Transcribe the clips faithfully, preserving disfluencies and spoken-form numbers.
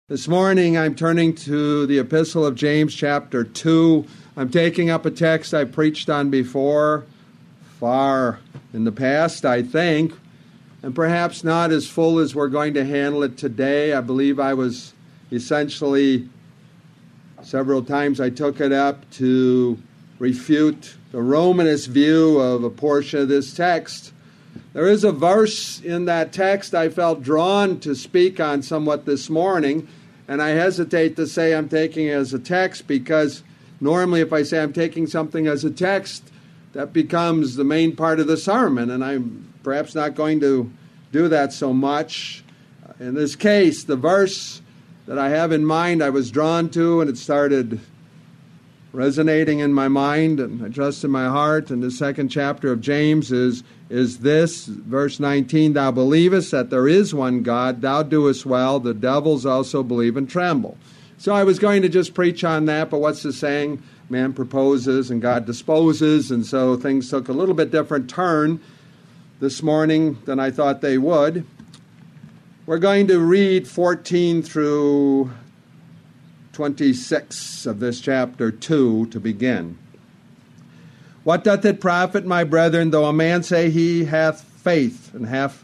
This morning I'm turning to the Epistle of James chapter two. I'm taking up a text I preached on before, far in the past, I think, and perhaps not as full as we're going to handle it today. I believe I was essentially, several times I took it up to refute the Romanist view of a portion of this text. There is a verse in that text I felt drawn to speak on somewhat this morning, and I hesitate to say I'm taking it as a text because normally if I say I'm taking something as a text, that becomes the main part of the sermon, and I'm perhaps not going to do that so much. In this case, the verse that I have in mind I was drawn to, and it started resonating in my mind and I trust in my heart, in the second chapter of James is, is this, verse nineteen, Thou believest that there is one God, thou doest well, the devils also believe and tremble. So I was going to just preach on that, but what's the saying? Man proposes and God disposes, and so things took a little bit different turn this morning than I thought they would. We're going to read fourteen through twenty-six of this chapter two to begin. What doth it profit, my brethren, though a man say he hath faith and hath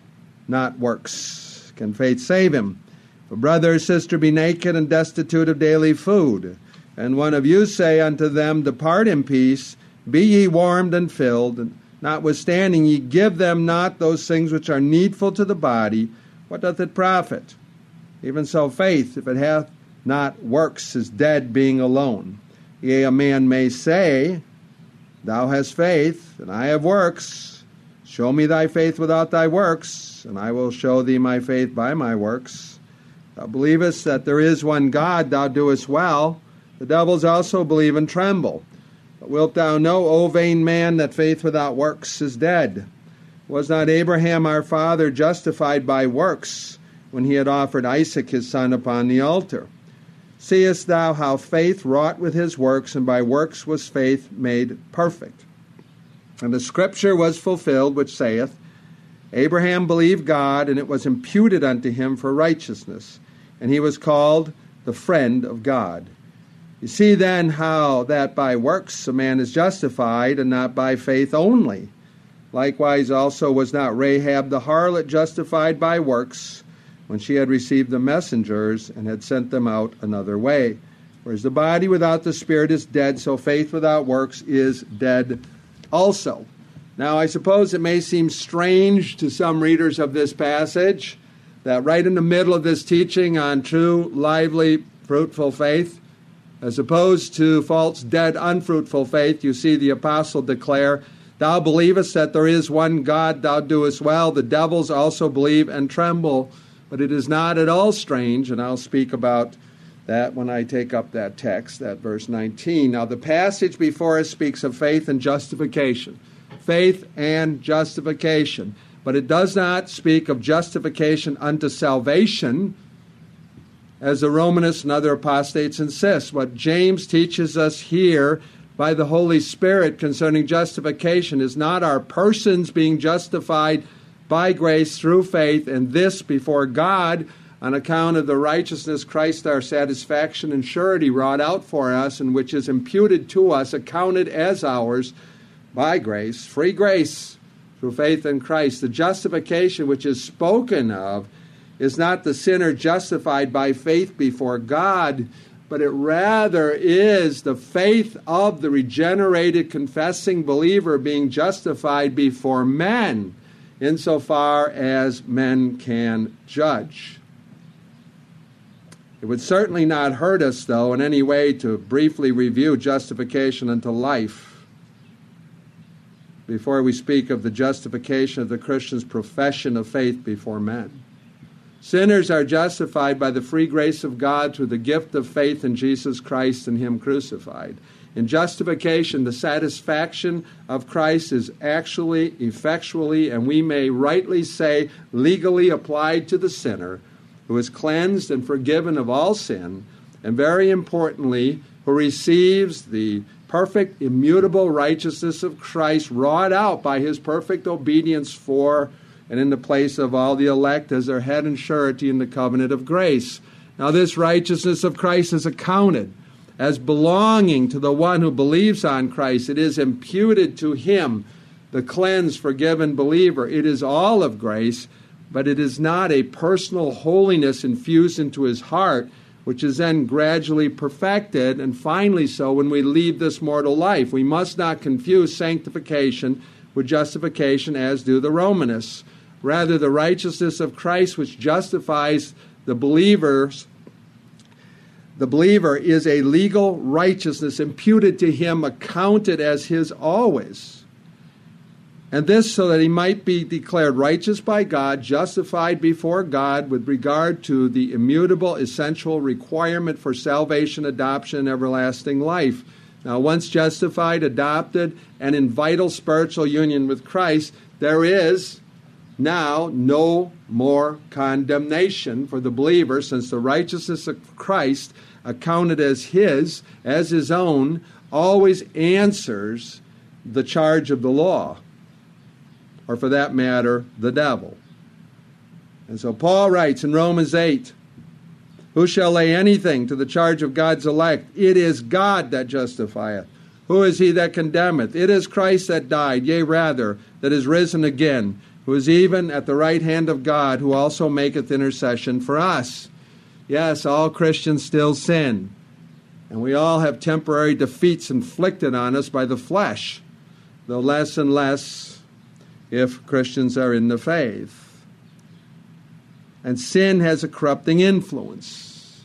not works? Can faith save him? If a brother or sister be naked and destitute of daily food, and one of you say unto them, Depart in peace, be ye warmed and filled, and notwithstanding ye give them not those things which are needful to the body, what doth it profit? Even so faith, if it hath not works, is dead, being alone. Yea, a man may say, Thou hast faith, and I have works. Show me thy faith without thy works, and I will show thee my faith by my works. Thou believest that there is one God, thou doest well. The devils also believe and tremble. But wilt thou know, O vain man, that faith without works is dead? Was not Abraham our father justified by works when he had offered Isaac his son upon the altar? Seest thou how faith wrought with his works, and by works was faith made perfect? And the scripture was fulfilled, which saith, Abraham believed God, and it was imputed unto him for righteousness, and he was called the friend of God. You see then how that by works a man is justified, and not by faith only. Likewise also was not Rahab the harlot justified by works, when she had received the messengers and had sent them out another way. Whereas the body without the spirit is dead, so faith without works is dead also. Now, I suppose it may seem strange to some readers of this passage that right in the middle of this teaching on true, lively, fruitful faith, as opposed to false, dead, unfruitful faith, you see the apostle declare, Thou believest that there is one God, thou doest well. The devils also believe and tremble. But it is not at all strange, and I'll speak about that when I take up that text, that verse nineteen. Now, the passage before us speaks of faith and justification. Faith and justification. But it does not speak of justification unto salvation, as the Romanists and other apostates insist. What James teaches us here by the Holy Spirit concerning justification is not our persons being justified by grace through faith, and this before God on account of the righteousness Christ our satisfaction and surety wrought out for us, and which is imputed to us, accounted as ours by grace, free grace through faith in Christ. The justification which is spoken of is not the sinner justified by faith before God, but it rather is the faith of the regenerated, confessing believer being justified before men, insofar as men can judge. It would certainly not hurt us, though, in any way to briefly review justification unto life before we speak of the justification of the Christian's profession of faith before men. Sinners are justified by the free grace of God through the gift of faith in Jesus Christ and Him crucified. In justification, the satisfaction of Christ is actually, effectually, and we may rightly say legally applied to the sinner who is cleansed and forgiven of all sin, and very importantly, who receives the perfect, immutable righteousness of Christ wrought out by His perfect obedience for and in the place of all the elect as their head and surety in the covenant of grace. Now this righteousness of Christ is accounted as belonging to the one who believes on Christ. It is imputed to him, the cleansed, forgiven believer. It is all of grace, but it is not a personal holiness infused into his heart, which is then gradually perfected, and finally so when we leave this mortal life. We must not confuse sanctification with justification, as do the Romanists. Rather, the righteousness of Christ, which justifies the believers, the believer, is a legal righteousness imputed to him, accounted as his always. And this so that he might be declared righteous by God, justified before God with regard to the immutable, essential requirement for salvation, adoption, and everlasting life. Now, once justified, adopted, and in vital spiritual union with Christ, there is now no more condemnation for the believer, since the righteousness of Christ, accounted as his, as his own, always answers the charge of the law, or for that matter, the devil. And so Paul writes in Romans eight, who shall lay anything to the charge of God's elect? It is God that justifieth. Who is he that condemneth? It is Christ that died, yea rather, that is risen again, who is even at the right hand of God, who also maketh intercession for us. Yes, all Christians still sin, and we all have temporary defeats inflicted on us by the flesh, though less and less if Christians are in the faith. And sin has a corrupting influence,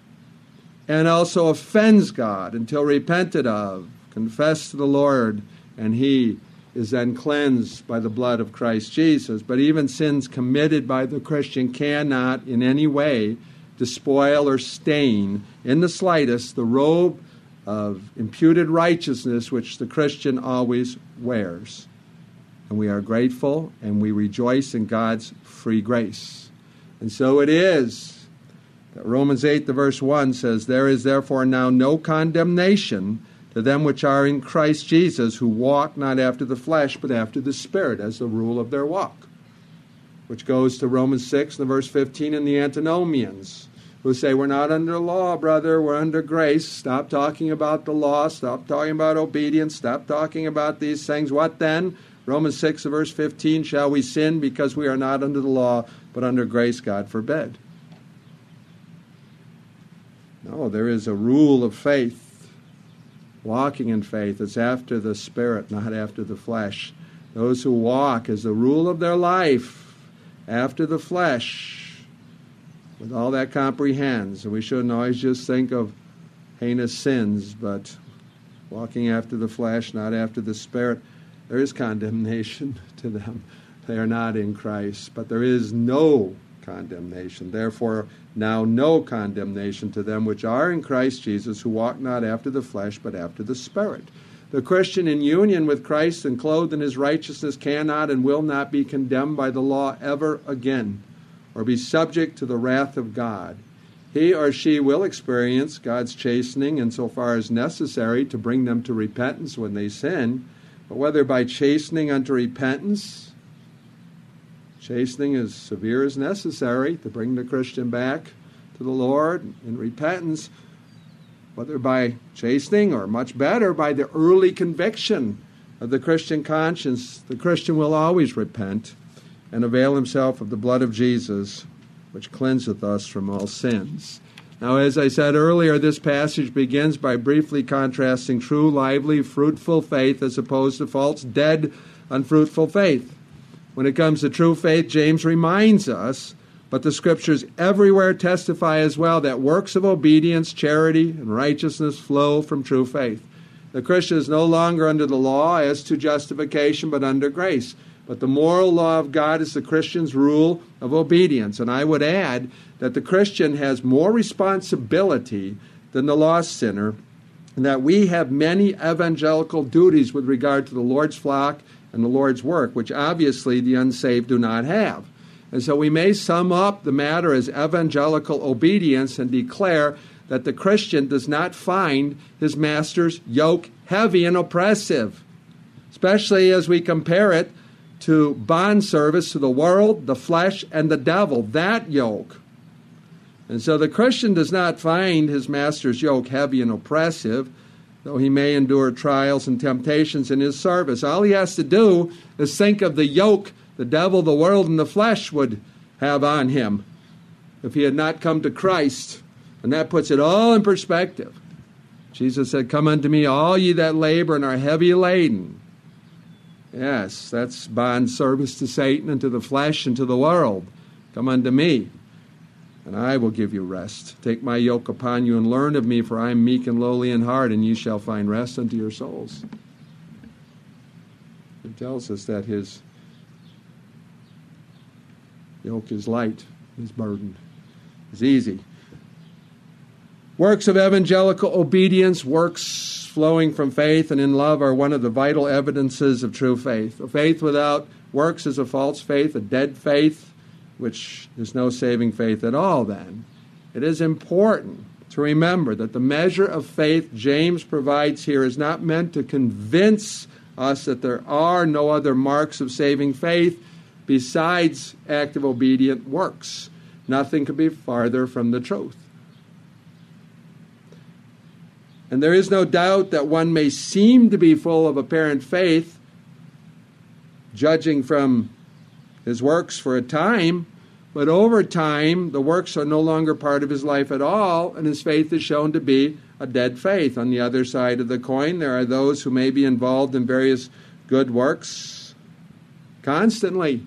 and also offends God until repented of, confessed to the Lord, and he is then cleansed by the blood of Christ Jesus. But even sins committed by the Christian cannot in any way despoil or stain in the slightest the robe of imputed righteousness which the Christian always wears. And we are grateful and we rejoice in God's free grace. And so it is that Romans eight, the verse one says, there is therefore now no condemnation to them which are in Christ Jesus, who walk not after the flesh, but after the Spirit, as the rule of their walk. Which goes to Romans six, and verse fifteen, and the antinomians, who say, we're not under law, brother, we're under grace. Stop talking about the law, stop talking about obedience, stop talking about these things. What then? Romans six, verse fifteen, shall we sin because we are not under the law, but under grace? God forbid. No, there is a rule of faith. Walking in faith, it's after the Spirit, not after the flesh. Those who walk as the rule of their life after the flesh, with all that comprehends. And we shouldn't always just think of heinous sins, but walking after the flesh, not after the Spirit, there is condemnation to them. They are not in Christ, but there is no condemnation. Therefore, now no condemnation to them which are in Christ Jesus, who walk not after the flesh, but after the Spirit. The Christian in union with Christ and clothed in his righteousness cannot and will not be condemned by the law ever again, or be subject to the wrath of God. He or she will experience God's chastening insofar as necessary to bring them to repentance when they sin, but whether by chastening unto repentance, chastening as severe as necessary to bring the Christian back to the Lord in repentance, whether by chastening or much better by the early conviction of the Christian conscience, the Christian will always repent and avail himself of the blood of Jesus, which cleanseth us from all sins. Now, as I said earlier, this passage begins by briefly contrasting true, lively, fruitful faith as opposed to false, dead, unfruitful faith. When it comes to true faith, James reminds us, but the Scriptures everywhere testify as well, that works of obedience, charity, and righteousness flow from true faith. The Christian is no longer under the law as to justification, but under grace. But the moral law of God is the Christian's rule of obedience. And I would add that the Christian has more responsibility than the lost sinner, and that we have many evangelical duties with regard to the Lord's flock and the Lord's work, which obviously the unsaved do not have. And so we may sum up the matter as evangelical obedience and declare that the Christian does not find his master's yoke heavy and oppressive, especially as we compare it to bond service to the world, the flesh, and the devil. That yoke And so the Christian does not find his master's yoke heavy and oppressive, though he may endure trials and temptations in his service. All he has to do is think of the yoke the devil, the world, and the flesh would have on him if he had not come to Christ. And that puts it all in perspective. Jesus said, "Come unto me, all ye that labor and are heavy laden." Yes, that's bond service to Satan and to the flesh and to the world. Come unto me, and I will give you rest. Take my yoke upon you and learn of me, for I am meek and lowly in heart, and ye shall find rest unto your souls. It tells us that his yoke is light, his burden is easy. Works of evangelical obedience, works flowing from faith and in love, are one of the vital evidences of true faith. A faith without works is a false faith, a dead faith, which is no saving faith at all then. It is important to remember that the measure of faith James provides here is not meant to convince us that there are no other marks of saving faith besides active obedient works. Nothing could be farther from the truth. And there is no doubt that one may seem to be full of apparent faith, judging from his works for a time, but over time the works are no longer part of his life at all, and his faith is shown to be a dead faith. On the other side of the coin, there are those who may be involved in various good works constantly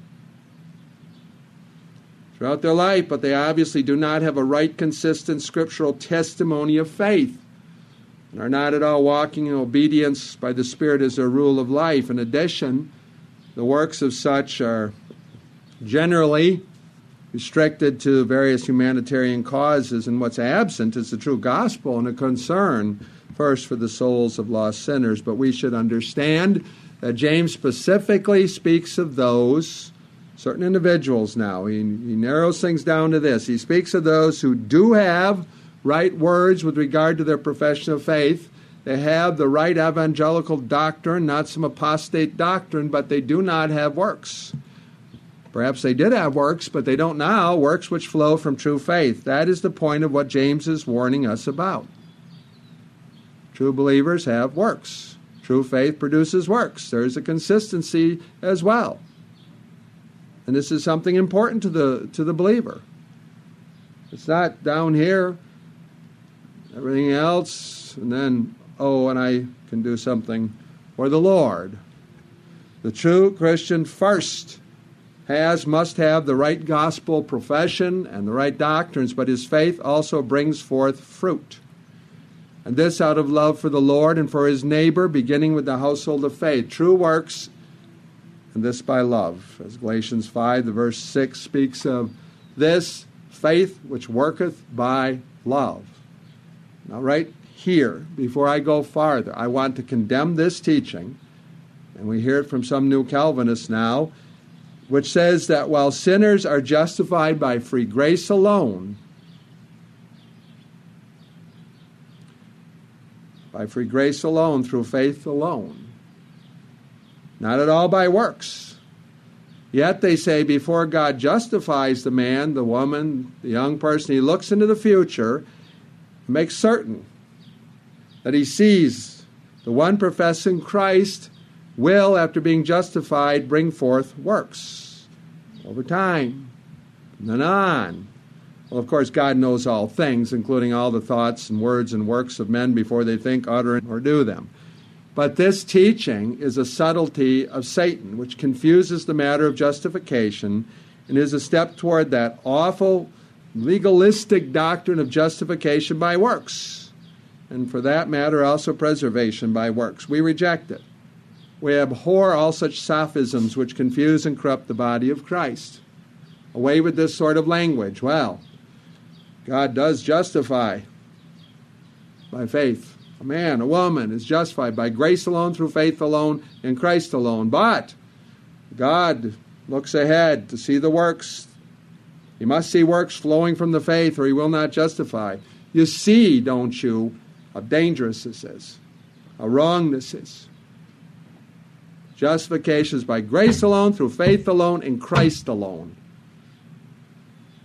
throughout their life, but they obviously do not have a right, consistent scriptural testimony of faith, and are not at all walking in obedience by the Spirit as their rule of life. In addition, the works of such are generally restricted to various humanitarian causes, and what's absent is the true gospel and a concern first for the souls of lost sinners. But we should understand that James specifically speaks of those, certain individuals now. He, he narrows things down to this. He speaks of those who do have right words with regard to their profession of faith. They have the right evangelical doctrine, not some apostate doctrine, but they do not have works. Perhaps they did have works, but they don't now, works which flow from true faith. That is the point of what James is warning us about. True believers have works. True faith produces works. There is a consistency as well. And this is something important to the to the believer. It's not down here, everything else, and then, oh, and I can do something for the Lord. The true Christian first has, must have the right gospel profession and the right doctrines, but his faith also brings forth fruit. And this out of love for the Lord and for his neighbor, beginning with the household of faith. True works, and this by love. As Galatians five, the verse six speaks of this, faith which worketh by love. Now right here, before I go farther, I want to condemn this teaching, and we hear it from some new Calvinists now, which says that while sinners are justified by free grace alone, by free grace alone, through faith alone, not at all by works. Yet they say before God justifies the man, the woman, the young person, he looks into the future and makes certain that he sees the one professing Christ will, after being justified, bring forth works over time, and then on. Well, of course, God knows all things, including all the thoughts and words and works of men before they think, utter, or do them. But this teaching is a subtlety of Satan, which confuses the matter of justification and is a step toward that awful legalistic doctrine of justification by works, and for that matter also preservation by works. We reject it. We abhor all such sophisms which confuse and corrupt the body of Christ. Away with this sort of language. Well, God does justify by faith. A man, a woman is justified by grace alone, through faith alone, in Christ alone. But God looks ahead to see the works. He must see works flowing from the faith, or he will not justify. You see, don't you, how dangerous this is, how wrong this is. Justification is by grace alone, through faith alone, in Christ alone.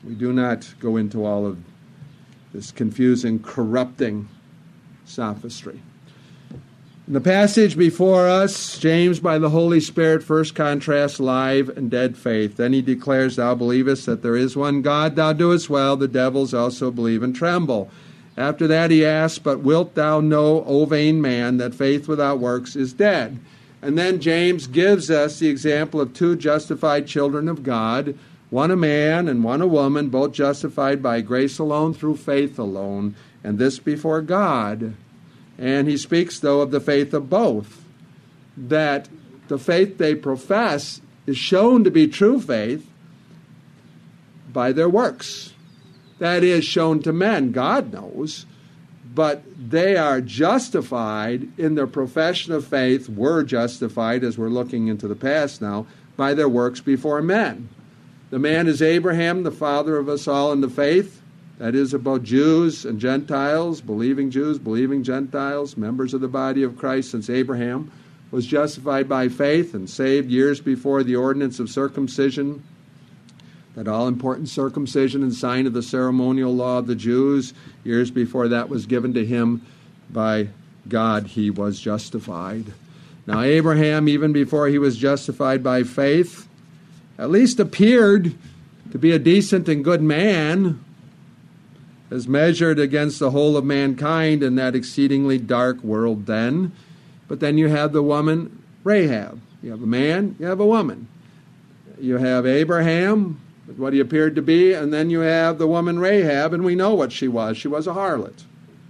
We do not go into all of this confusing, corrupting sophistry. In the passage before us, James, by the Holy Spirit, first contrasts live and dead faith. Then he declares, thou believest that there is one God, thou doest well, the devils also believe and tremble. After that he asks, but wilt thou know, O vain man, that faith without works is dead? And then James gives us the example of two justified children of God, one a man and one a woman, both justified by grace alone through faith alone, and this before God. And he speaks, though, of the faith of both, that the faith they profess is shown to be true faith by their works. That is, shown to men, God knows, but they are justified in their profession of faith, were justified, as we're looking into the past now, by their works before men. The man is Abraham, the father of us all in the faith. That is about Jews and Gentiles, believing Jews, believing Gentiles, members of the body of Christ, since Abraham was justified by faith and saved years before the ordinance of circumcision, that all-important circumcision and sign of the ceremonial law of the Jews, years before that was given to him by God, he was justified. Now Abraham, even before he was justified by faith, at least appeared to be a decent and good man, as measured against the whole of mankind in that exceedingly dark world then. But then you have the woman Rahab. You have a man, you have a woman. You have Abraham, what he appeared to be, and then you have the woman Rahab, and we know what she was. She was a harlot.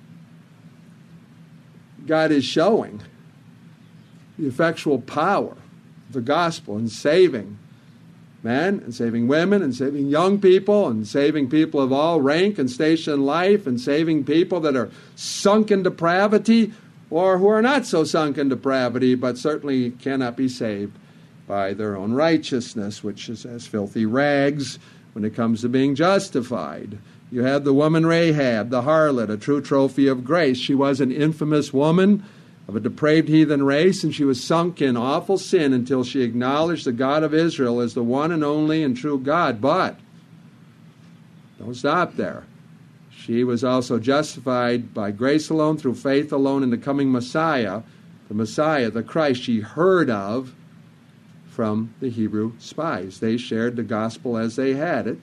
God is showing the effectual power of the gospel in saving men and saving women and saving young people and saving people of all rank and station in life and saving people that are sunk in depravity or who are not so sunk in depravity but certainly cannot be saved by their own righteousness, which is as filthy rags when it comes to being justified. You have the woman Rahab, the harlot, a true trophy of grace. She was an infamous woman of a depraved heathen race, and she was sunk in awful sin until she acknowledged the God of Israel as the one and only and true God. But don't stop there. She was also justified by grace alone, through faith alone, in the coming Messiah, the Messiah, the Christ she heard of from the Hebrew spies. They shared the gospel as they had it,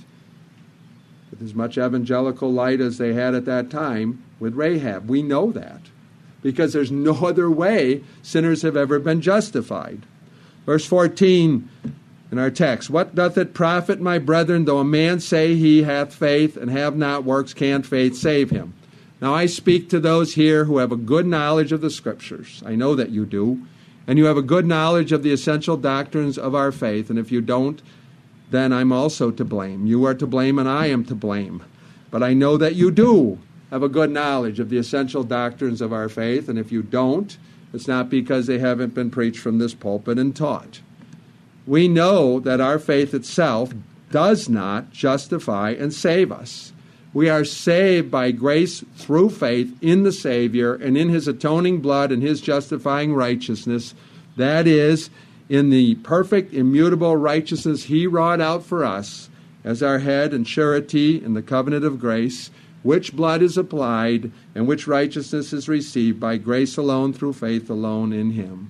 with as much evangelical light as they had at that time with Rahab. We know that, because there's no other way sinners have ever been justified. Verse fourteen in our text, what doth it profit, my brethren, though a man say he hath faith and have not works, can faith save him? Now I speak to those here who have a good knowledge of the Scriptures. I know that you do. And you have a good knowledge of the essential doctrines of our faith. And if you don't, then I'm also to blame. You are to blame and I am to blame. But I know that you do have a good knowledge of the essential doctrines of our faith, and if you don't, it's not because they haven't been preached from this pulpit and taught. We know that our faith itself does not justify and save us. We are saved by grace through faith in the Savior and in His atoning blood and His justifying righteousness. That is, in the perfect, immutable righteousness He wrought out for us as our head and surety in the covenant of grace, which blood is applied and which righteousness is received by grace alone through faith alone in Him.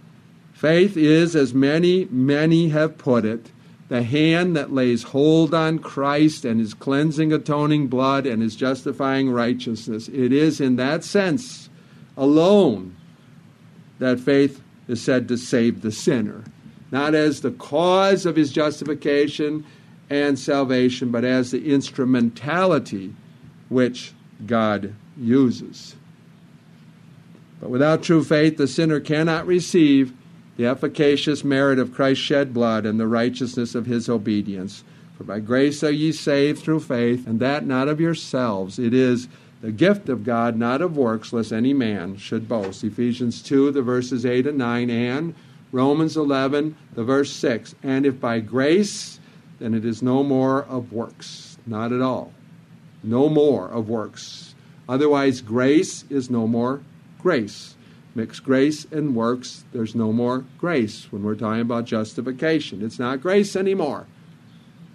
Faith is, as many, many have put it, the hand that lays hold on Christ and His cleansing, atoning blood and His justifying righteousness. It is in that sense alone that faith is said to save the sinner, not as the cause of his justification and salvation, but as the instrumentality which God uses. But without true faith, the sinner cannot receive the efficacious merit of Christ's shed blood and the righteousness of His obedience. For by grace are ye saved through faith, and that not of yourselves. It is the gift of God, not of works, lest any man should boast. Ephesians two, the verses eight and nine, and Romans eleven, the verse six. And if by grace, then it is no more of works. Not at all. No more of works. Otherwise, grace is no more grace. Mix grace and works, there's no more grace when we're talking about justification. It's not grace anymore.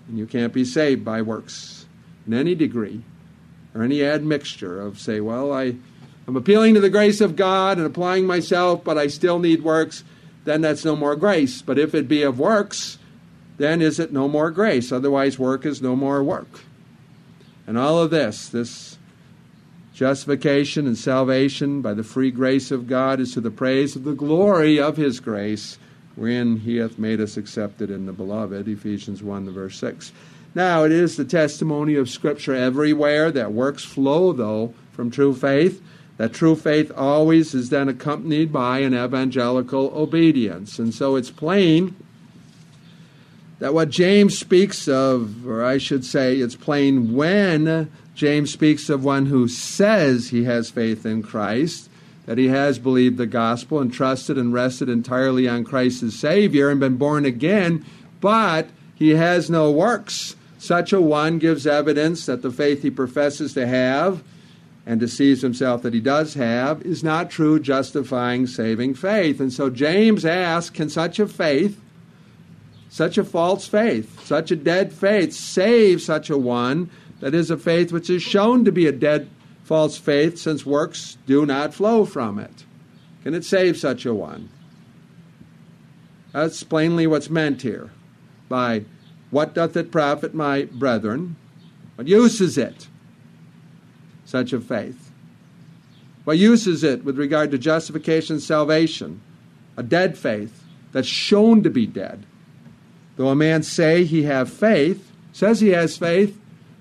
And you can't be saved by works in any degree or any admixture of, say, well, I, I'm appealing to the grace of God and applying myself, but I still need works. Then that's no more grace. But if it be of works, then is it no more grace? Otherwise, work is no more work. And all of this, this justification and salvation by the free grace of God is to the praise of the glory of His grace, wherein He hath made us accepted in the Beloved, Ephesians one, verse six. Now, it is the testimony of Scripture everywhere that works flow, though, from true faith. That true faith always is then accompanied by an evangelical obedience. And so it's plain that what James speaks of, or I should say, it's plain when James speaks of one who says he has faith in Christ, that he has believed the gospel and trusted and rested entirely on Christ as Savior and been born again, but he has no works. Such a one gives evidence that the faith he professes to have and deceives himself that he does have is not true, justifying, saving faith. And so James asks, can such a faith, such a false faith, such a dead faith, save such a one that is a faith which is shown to be a dead, false faith, since works do not flow from it? Can it save such a one? That's plainly what's meant here by, what doth it profit, my brethren? What use is it, such a faith? What use is it with regard to justification and salvation? A dead faith that's shown to be dead. Though a man say he have faith, says he has faith,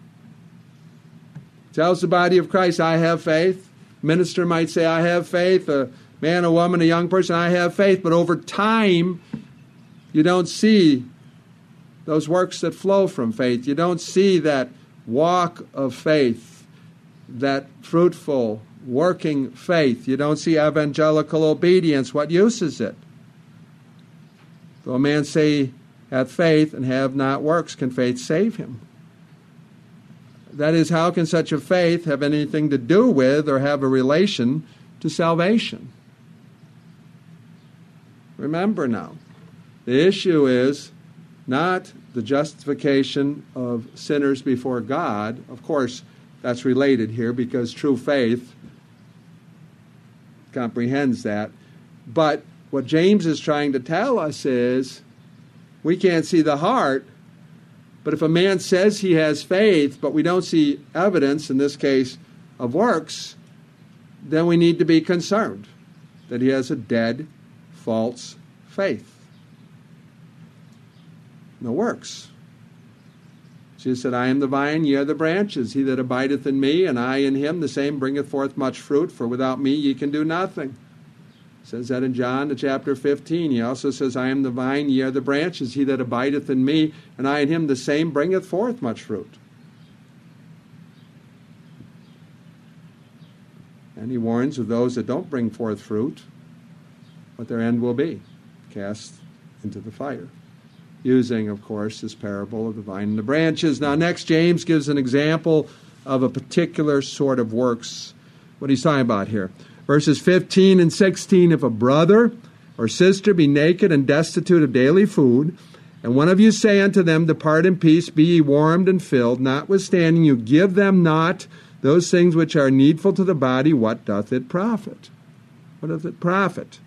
tells the body of Christ, I have faith. Minister might say, I have faith. A man, a woman, a young person, I have faith. But over time, you don't see those works that flow from faith. You don't see that walk of faith, that fruitful, working faith. You don't see evangelical obedience. What use is it? Though a man say, hath faith and have not works, can faith save him? That is, how can such a faith have anything to do with or have a relation to salvation? Remember now, the issue is not the justification of sinners before God. Of course, that's related here because true faith comprehends that. But what James is trying to tell us is we can't see the heart. But if a man says he has faith, but we don't see evidence, in this case, of works, then we need to be concerned that he has a dead, false faith. No works. Jesus said, I am the vine, ye are the branches. He that abideth in me, and I in him, the same bringeth forth much fruit, for without me ye can do nothing. Says that in John to chapter fifteen. He also says, I am the vine, ye are the branches. He that abideth in me, and I in him, the same bringeth forth much fruit. And he warns of those that don't bring forth fruit, what their end will be, cast into the fire. Using, of course, this parable of the vine and the branches. Now, next, James gives an example of a particular sort of works. What he's talking about here. Verses fifteen and sixteen, if a brother or sister be naked and destitute of daily food, and one of you say unto them, depart in peace, be ye warmed and filled, notwithstanding you give them not those things which are needful to the body, what doth it profit? What doth it profit?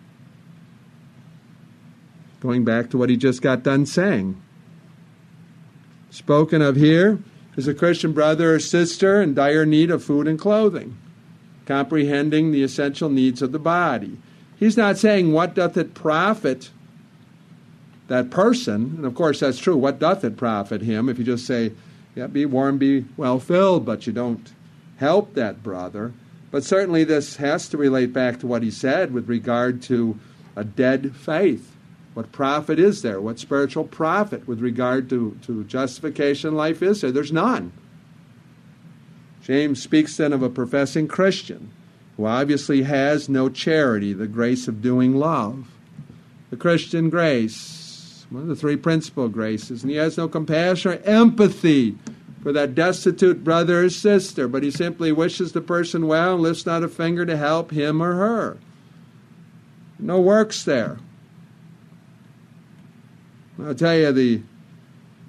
Going back to what he just got done saying. Spoken of here is a Christian brother or sister in dire need of food and clothing, comprehending the essential needs of the body. He's not saying, what doth it profit that person? And of course, that's true. What doth it profit him? If you just say, yeah, be warm, be well filled, but you don't help that brother. But certainly this has to relate back to what he said with regard to a dead faith. What profit is there? What spiritual profit with regard to, to justification life is there? There's none. James speaks then of a professing Christian who obviously has no charity, the grace of doing love. The Christian grace, one of the three principal graces, and he has no compassion or empathy for that destitute brother or sister, but he simply wishes the person well and lifts not a finger to help him or her. No works there. I'll tell you, the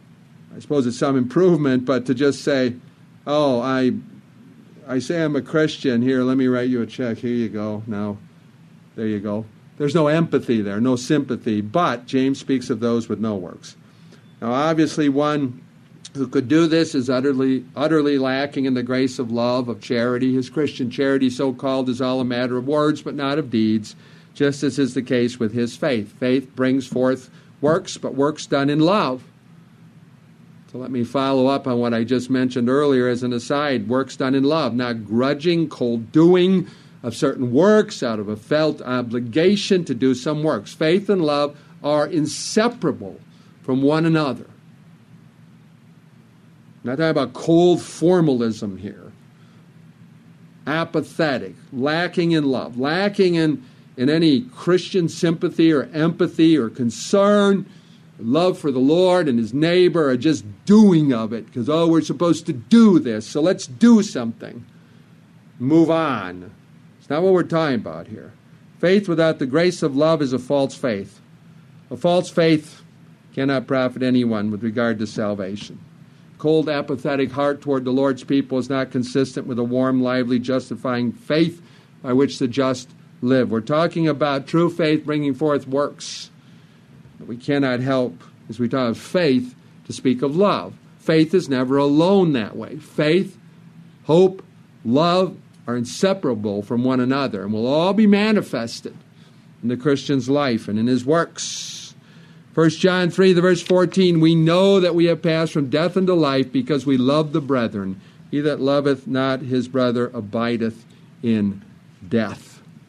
I suppose it's some improvement, but to just say, oh, I I say I'm a Christian, here, let me write you a check, here you go, now, there you go. There's no empathy there, no sympathy, but James speaks of those with no works. Now, obviously, one who could do this is utterly, utterly lacking in the grace of love, of charity. His Christian charity, so-called, is all a matter of words, but not of deeds, just as is the case with his faith. Faith brings forth works, but works done in love. So let me follow up on what I just mentioned earlier as an aside. Works done in love, not grudging, cold doing of certain works out of a felt obligation to do some works. Faith and love are inseparable from one another. I'm not talking about cold formalism here. Apathetic, lacking in love, lacking in, in any Christian sympathy or empathy or concern, love for the Lord and his neighbor, or just doing of it because, oh, we're supposed to do this, so let's do something. Move on. It's not what we're talking about here. Faith without the grace of love is a false faith. A false faith cannot profit anyone with regard to salvation. Cold, apathetic heart toward the Lord's people is not consistent with a warm, lively, justifying faith by which the just live. We're talking about true faith bringing forth works. We cannot help, as we talk of faith, to speak of love. Faith is never alone that way. Faith, hope, love are inseparable from one another and will all be manifested in the Christian's life and in his works. First John three, the verse fourteen, we know that we have passed from death unto life because we love the brethren. He that loveth not his brother abideth in death.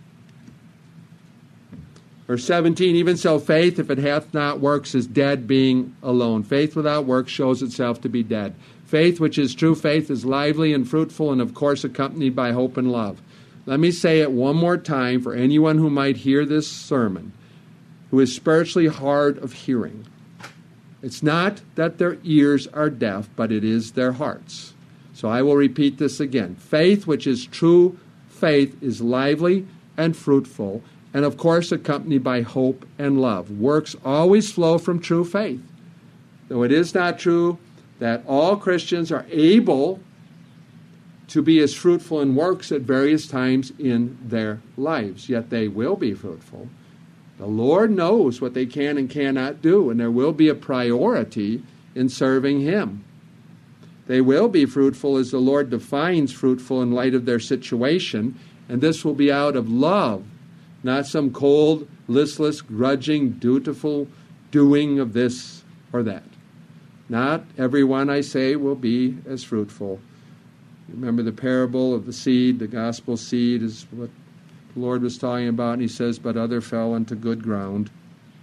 Verse seventeen, even so faith, if it hath not works, is dead, being alone. Faith without works shows itself to be dead. Faith, which is true faith, is lively and fruitful and, of course, accompanied by hope and love. Let me say it one more time for anyone who might hear this sermon, who is spiritually hard of hearing. It's not that their ears are deaf, but it is their hearts. So I will repeat this again. Faith, which is true faith, is lively and fruitful, and of course accompanied by hope and love. Works always flow from true faith. Though it is not true that all Christians are able to be as fruitful in works at various times in their lives, yet they will be fruitful. The Lord knows what they can and cannot do, and there will be a priority in serving Him. They will be fruitful as the Lord defines fruitful in light of their situation, and this will be out of love, not some cold, listless, grudging, dutiful doing of this or that. Not everyone, I say, will be as fruitful. Remember the parable of the seed, the gospel seed is what the Lord was talking about, and He says, but other fell into good ground.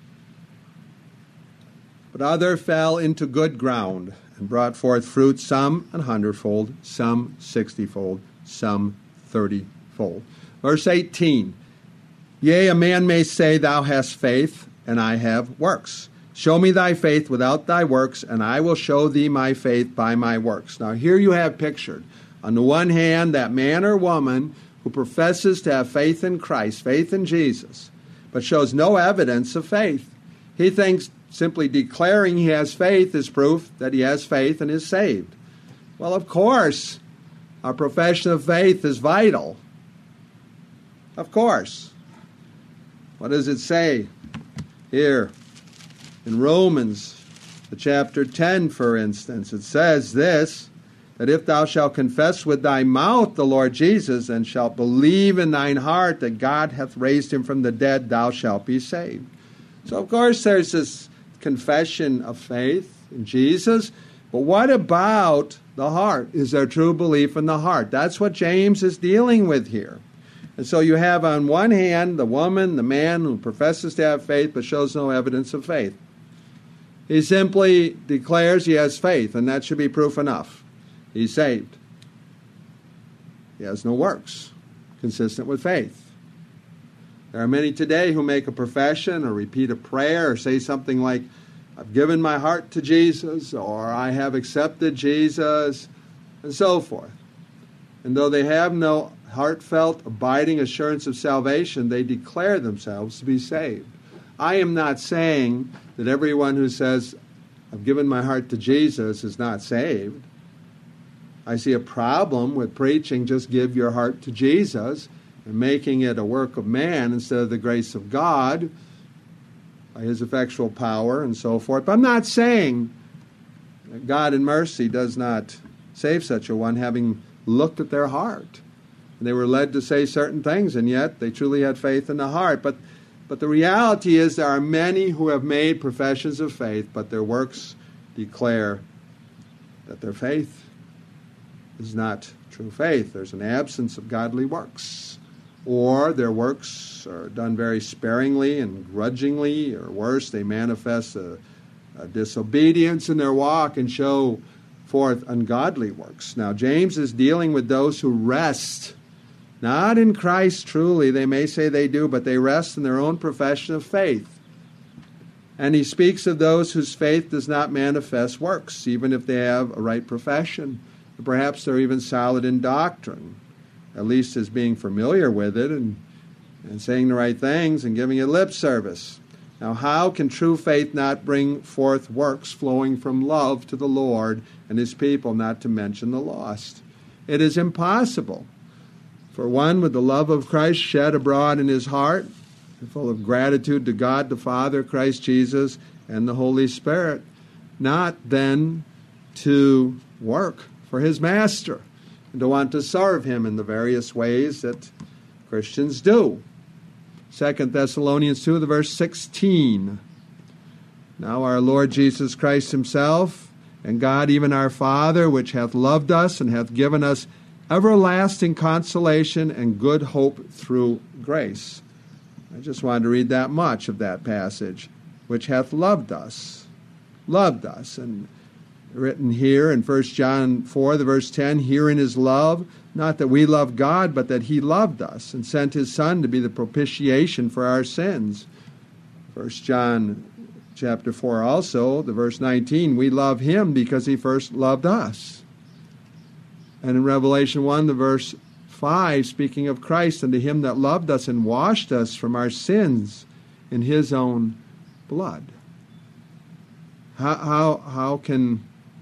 But other fell into good ground and brought forth fruit, some an hundredfold, some sixtyfold, some thirtyfold. Verse eighteen, yea, a man may say, thou hast faith, and I have works. Show me thy faith without thy works, and I will show thee my faith by my works. Now here you have pictured, on the one hand, that man or woman who professes to have faith in Christ, faith in Jesus, but shows no evidence of faith. He thinks simply declaring he has faith is proof that he has faith and is saved. Well, of course, our profession of faith is vital. Of course. What does it say here in Romans, the chapter ten, for instance? It says this, that if thou shalt confess with thy mouth the Lord Jesus, and shalt believe in thine heart that God hath raised him from the dead, thou shalt be saved. So, of course, there's this confession of faith in Jesus, but what about the heart? Is there true belief in the heart? That's what James is dealing with here. And so you have on one hand the woman, the man who professes to have faith but shows no evidence of faith. He simply declares he has faith, and that should be proof enough. He's saved. He has no works consistent with faith. There are many today who make a profession or repeat a prayer or say something like, I've given my heart to Jesus, or I have accepted Jesus, and so forth. And though they have no heartfelt, abiding assurance of salvation, they declare themselves to be saved. I am not saying that everyone who says, I've given my heart to Jesus is not saved. I see a problem with preaching just give your heart to Jesus and making it a work of man instead of the grace of God by his effectual power and so forth. But I'm not saying that God in mercy does not save such a one, having looked at their heart. And they were led to say certain things, and yet they truly had faith in the heart. But, but the reality is there are many who have made professions of faith, but their works declare that their faith is not true faith. There's an absence of godly works. Or their works are done very sparingly and grudgingly, or worse, they manifest a, a disobedience in their walk and show forth ungodly works. Now, James is dealing with those who rest, not in Christ truly. They may say they do, but they rest in their own profession of faith. And he speaks of those whose faith does not manifest works, even if they have a right profession. Perhaps they're even solid in doctrine, at least as being familiar with it and, and saying the right things and giving it lip service. Now, how can true faith not bring forth works flowing from love to the Lord and his people, not to mention the lost? It is impossible for one with the love of Christ shed abroad in his heart, full of gratitude to God the Father, Christ Jesus, and the Holy Spirit, not then to work for his master and to want to serve him in the various ways that Christians do. Second Thessalonians two, the verse sixteen. Now our Lord Jesus Christ himself, and God even our Father, which hath loved us and hath given us everlasting consolation and good hope through grace. I just wanted to read that much of that passage, which hath loved us. Loved us. And written here in First John four, the verse ten, herein is love, not that we love God, but that he loved us and sent his Son to be the propitiation for our sins. First John chapter four also, the verse nineteen, we love him because he first loved us. And in Revelation one, the verse five, speaking of Christ, and to him that loved us and washed us from our sins in his own blood. How, how, how can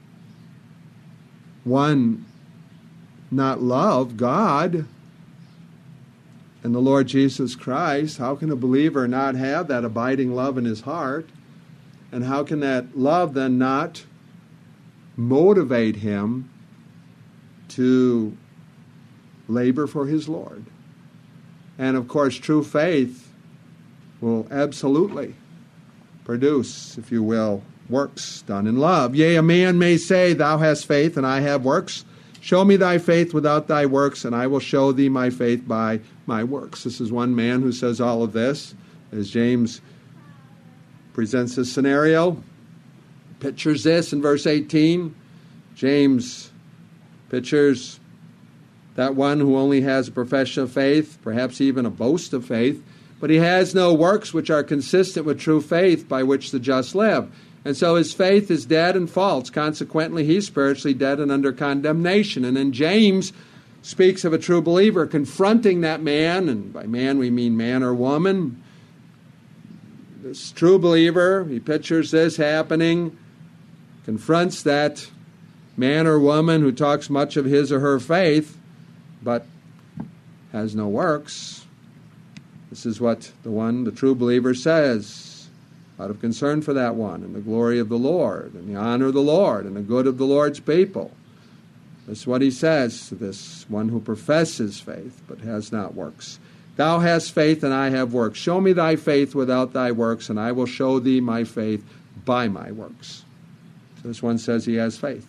one not love God and the Lord Jesus Christ? How can a believer not have that abiding love in his heart? And how can that love then not motivate him to labor for his Lord? And of course, true faith will absolutely produce, if you will, works done in love. Yea, a man may say, thou hast faith, and I have works. Show me thy faith without thy works, and I will show thee my faith by my works. This is one man who says all of this, as James presents this scenario. Pictures this in verse eighteen. James pictures that one who only has a profession of faith, perhaps even a boast of faith, but he has no works which are consistent with true faith by which the just live. And so his faith is dead and false. Consequently, he's spiritually dead and under condemnation. And then James speaks of a true believer confronting that man, and by man we mean man or woman. This true believer, he pictures this happening, confronts that man or woman who talks much of his or her faith, but has no works. This is what the one, the true believer, says out of concern for that one and the glory of the Lord and the honor of the Lord and the good of the Lord's people. This is what he says to this one who professes faith but has not works. Thou hast faith and I have works. Show me thy faith without thy works, and I will show thee my faith by my works. So this one says he has faith.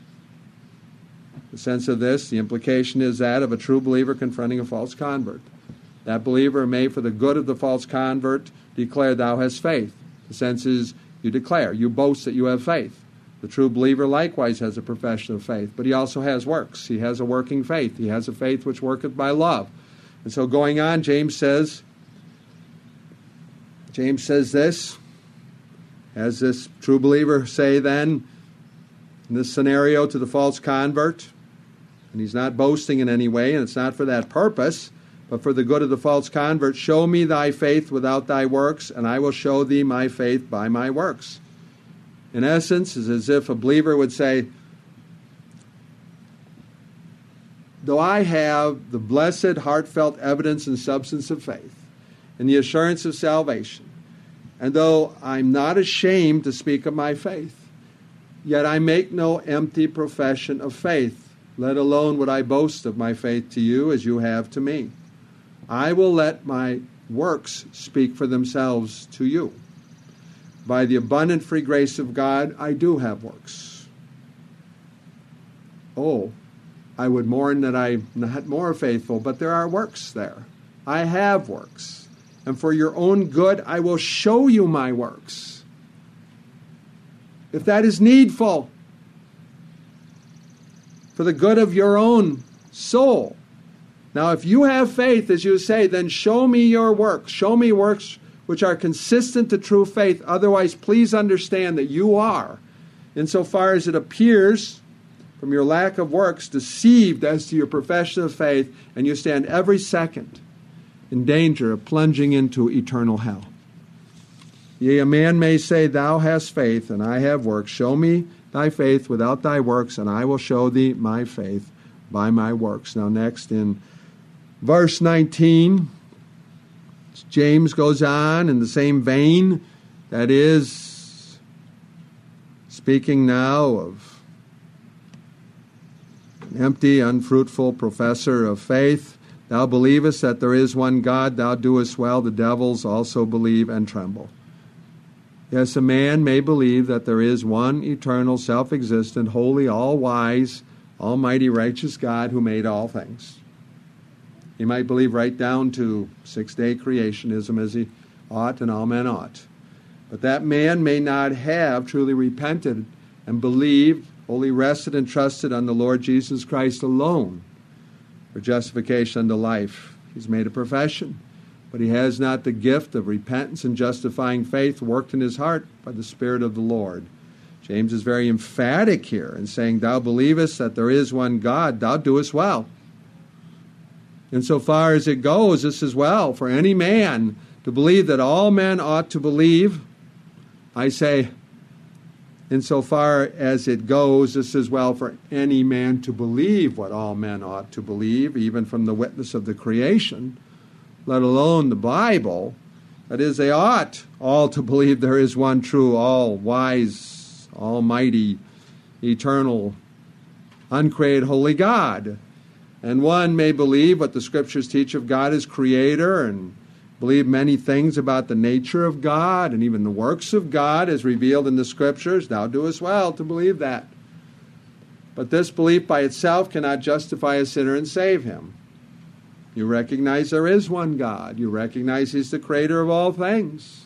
The sense of this, the implication is that of a true believer confronting a false convert. That believer may, for the good of the false convert, declare thou hast faith. The sense is you declare, you boast that you have faith. The true believer likewise has a profession of faith, but he also has works. He has a working faith. He has a faith which worketh by love. And so going on, James says, James says this, as this true believer say then, in this scenario to the false convert, and he's not boasting in any way, and it's not for that purpose, but for the good of the false convert, show me thy faith without thy works, and I will show thee my faith by my works. In essence, it's as if a believer would say, though I have the blessed, heartfelt evidence and substance of faith and the assurance of salvation, and though I'm not ashamed to speak of my faith, yet I make no empty profession of faith, let alone would I boast of my faith to you as you have to me. I will let my works speak for themselves to you. By the abundant free grace of God, I do have works. Oh, I would mourn that I'm not more faithful, but there are works there. I have works. And for your own good, I will show you my works. If that is needful, for the good of your own soul. Now, if you have faith, as you say, then show me your works. Show me works which are consistent to true faith. Otherwise, please understand that you are, insofar as it appears from your lack of works, deceived as to your profession of faith, and you stand every second in danger of plunging into eternal hell. Yea, a man may say, thou hast faith, and I have works. Show me thy faith without thy works, and I will show thee my faith by my works. Now next in verse nineteen, James goes on in the same vein, that is, speaking now of an empty, unfruitful professor of faith. Thou believest that there is one God, thou doest well, the devils also believe and tremble. Yes, a man may believe that there is one eternal, self-existent, holy, all-wise, almighty, righteous God who made all things. He might believe right down to six-day creationism as he ought and all men ought. But that man may not have truly repented and believed, wholly rested and trusted on the Lord Jesus Christ alone for justification unto life. He's made a profession, but he has not the gift of repentance and justifying faith worked in his heart by the Spirit of the Lord. James is very emphatic here in saying, thou believest that there is one God, thou doest well. Insofar as it goes, this is well for any man to believe that all men ought to believe. I say, insofar as it goes, this is well for any man to believe what all men ought to believe, even from the witness of the creation, let alone the Bible. That is, they ought all to believe there is one true, all-wise, almighty, eternal, uncreated, holy God. And one may believe what the Scriptures teach of God as Creator and believe many things about the nature of God and even the works of God as revealed in the Scriptures. Thou doest well to believe that. But this belief by itself cannot justify a sinner and save him. You recognize there is one God. You recognize He's the Creator of all things.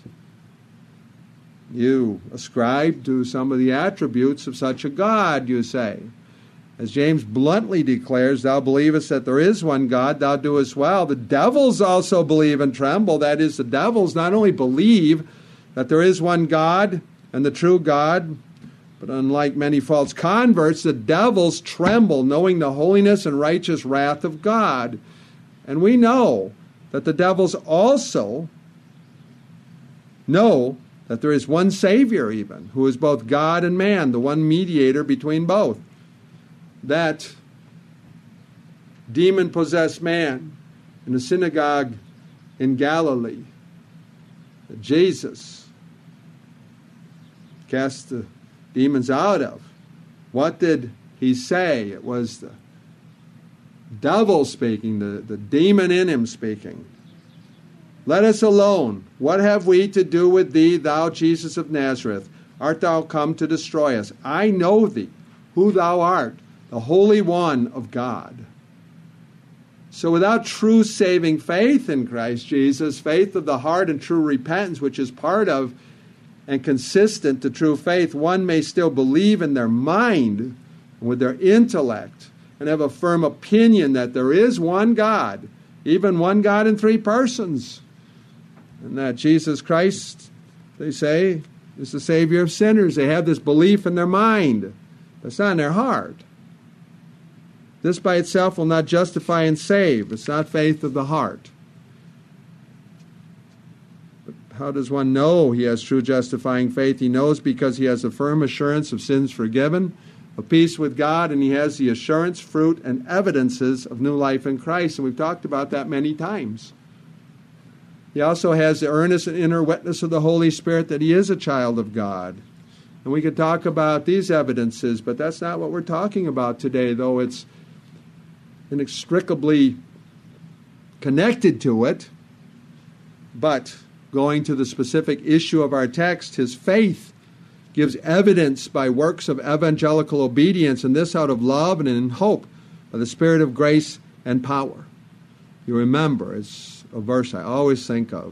You ascribe to some of the attributes of such a God, you say. As James bluntly declares, thou believest that there is one God, thou doest well. The devils also believe and tremble. That is, the devils not only believe that there is one God and the true God, but unlike many false converts, the devils tremble, knowing the holiness and righteous wrath of God. And we know that the devils also know that there is one Savior even, who is both God and man, the one mediator between both. That demon-possessed man in the synagogue in Galilee, that Jesus cast the demons out of. What did he say? It was the devil speaking, the, the demon in him speaking. Let us alone. What have we to do with thee, thou Jesus of Nazareth? Art thou come to destroy us? I know thee, who thou art, the Holy One of God. So without true saving faith in Christ Jesus, faith of the heart and true repentance, which is part of and consistent to true faith, one may still believe in their mind and with their intellect and have a firm opinion that there is one God, even one God in three persons, and that Jesus Christ, they say, is the Savior of sinners. They have this belief in their mind. It's not in their heart. This by itself will not justify and save. It's not faith of the heart. But how does one know he has true justifying faith? He knows because he has a firm assurance of sins forgiven, of peace with God, and he has the assurance, fruit, and evidences of new life in Christ. And we've talked about that many times. He also has the earnest and inner witness of the Holy Spirit that he is a child of God. And we could talk about these evidences, but that's not what we're talking about today, though it's inextricably connected to it. But going to the specific issue of our text, his faith gives evidence by works of evangelical obedience, and this out of love and in hope by the Spirit of grace and power. You remember, it's a verse I always think of.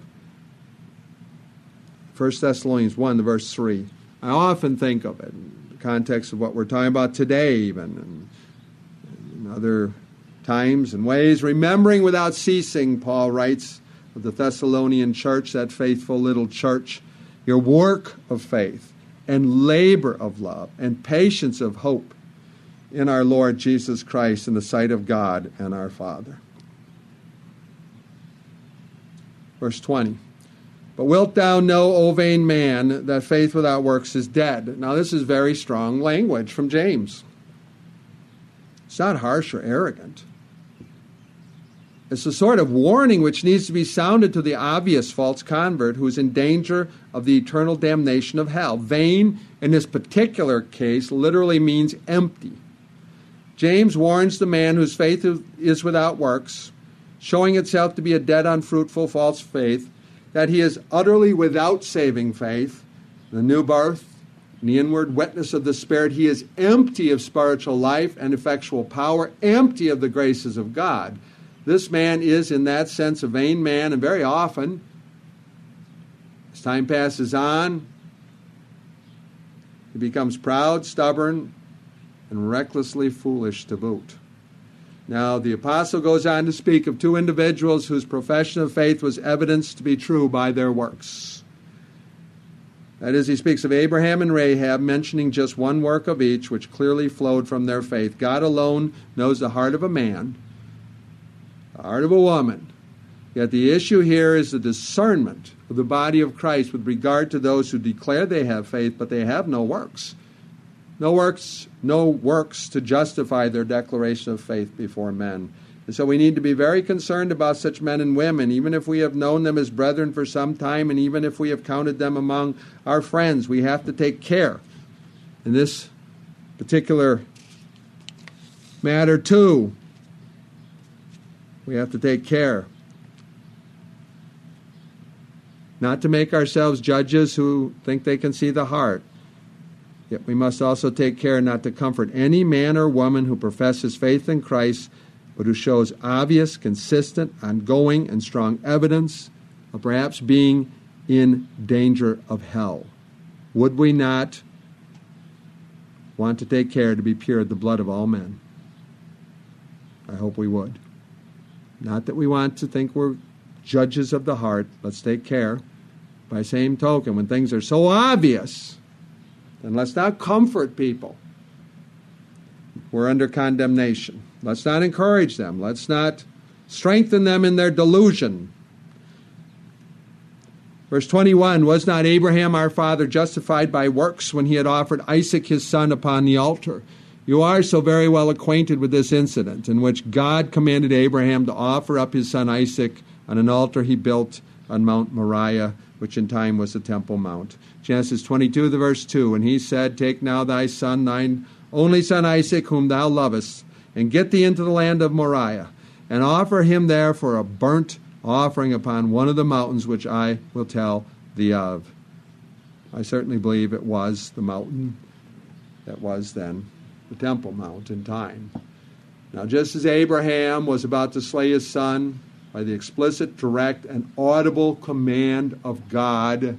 First Thessalonians one, the verse three. I often think of it in the context of what we're talking about today, even, and in other times and ways. Remembering without ceasing, Paul writes of the Thessalonian church, that faithful little church, your work of faith and labor of love and patience of hope in our Lord Jesus Christ in the sight of God and our Father. Verse twenty. But wilt thou know, O vain man, that faith without works is dead? Now this is very strong language from James. It's not harsh or arrogant. It's a sort of warning which needs to be sounded to the obvious false convert who is in danger of the eternal damnation of hell. Vain, in this particular case, literally means empty. James warns the man whose faith is without works, showing itself to be a dead, unfruitful, false faith, that he is utterly without saving faith, the new birth, and the inward witness of the Spirit. He is empty of spiritual life and effectual power, empty of the graces of God. This man is, in that sense, a vain man, and very often, as time passes on, he becomes proud, stubborn, and recklessly foolish to boot. Now, the apostle goes on to speak of two individuals whose profession of faith was evidenced to be true by their works. That is, he speaks of Abraham and Rahab, mentioning just one work of each, which clearly flowed from their faith. God alone knows the heart of a man, the heart of a woman. Yet the issue here is the discernment of the body of Christ with regard to those who declare they have faith, but they have no works. No works, no works to justify their declaration of faith before men. And so we need to be very concerned about such men and women, even if we have known them as brethren for some time, and even if we have counted them among our friends. We have to take care in this particular matter too. We have to take care not to make ourselves judges who think they can see the heart. Yet we must also take care not to comfort any man or woman who professes faith in Christ, but who shows obvious, consistent, ongoing, and strong evidence of perhaps being in danger of hell. Would we not want to take care to be pure of the blood of all men? I hope we would. Not that we want to think we're judges of the heart. Let's take care. By same token, when things are so obvious, then let's not comfort people who are under condemnation. Let's not encourage them. Let's not strengthen them in their delusion. Verse twenty-one, was not Abraham our father justified by works when he had offered Isaac his son upon the altar? You are so very well acquainted with this incident in which God commanded Abraham to offer up his son Isaac on an altar he built on Mount Moriah, which in time was the Temple Mount. Genesis twenty-two, the verse two, and he said, take now thy son, thine only son Isaac, whom thou lovest, and get thee into the land of Moriah, and offer him there for a burnt offering upon one of the mountains which I will tell thee of. I certainly believe it was the mountain that was then the Temple Mount in time. Now, just as Abraham was about to slay his son by the explicit, direct, and audible command of God,